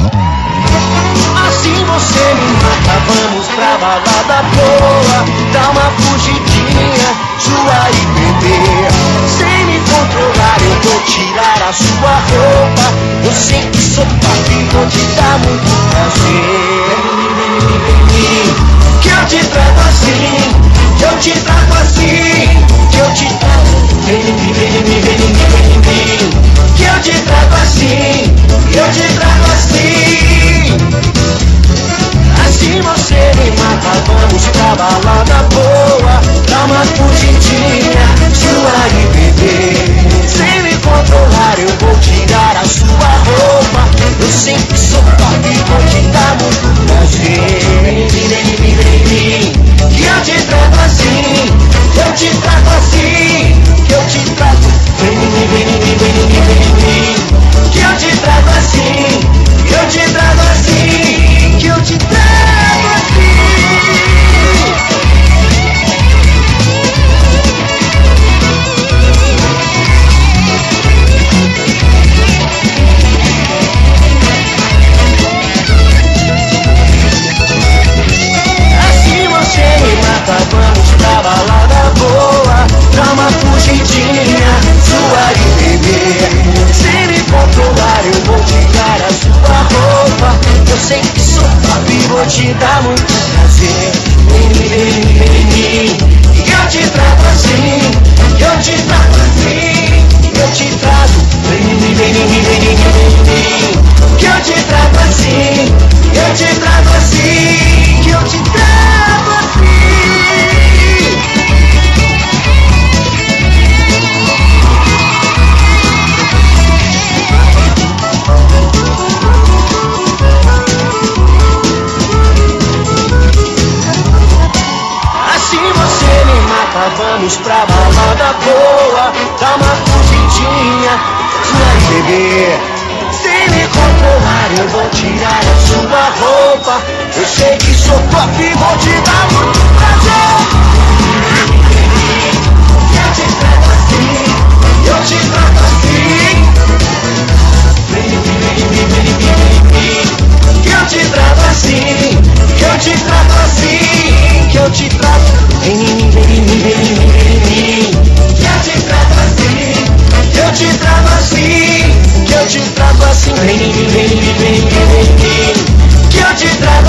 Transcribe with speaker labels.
Speaker 1: Assim você me mata, vamos pra balada boa, dá uma fugidinha, zoar e beber. Sem me controlar eu vou tirar a sua roupa, eu sei que sou papi e vou te dar muito prazer. Vem, que eu te trato assim, que eu te trato assim, que eu te trato. Vem, que eu te trato assim, que eu te trato assim. Assim você me mata, vamos pra balada boa, dá uma fugidinha, zoar e beber. Sem me controlar eu vou tirar a sua roupa, eu sei que sou top e vou te dar muito prazer. Vem, que eu te trato assim, que eu te trato assim, que eu te trato. Vem, que eu te trato assim, que eu te trato assim, que eu te trato assim. Assim você me mata, vamos pra balada boa, dá uma fugidinha, zoar e beber. Sem me controlar eu vou tirar a sua roupa, eu sei que sou top e vou te dar muito prazer. Vem, que eu te trato assim, que eu te trato assim, que eu te trato. Vem, que eu te trato assim, que eu te trato assim, que eu te trato assim. Assim você me mata, vamos pra balada boa, dá uma fugidinha, zoar e beber. Sem me controlar eu vou tirar a sua roupa, eu sei que sou top e vou te dar muito prazer. Eu te trato assim, eu te trato assim. Que eu te trato assim, que eu te trato assim, que eu te trato. Vem, que eu te trato assim, que eu te trato assim, que eu te trato assim. Vem, que eu te trato.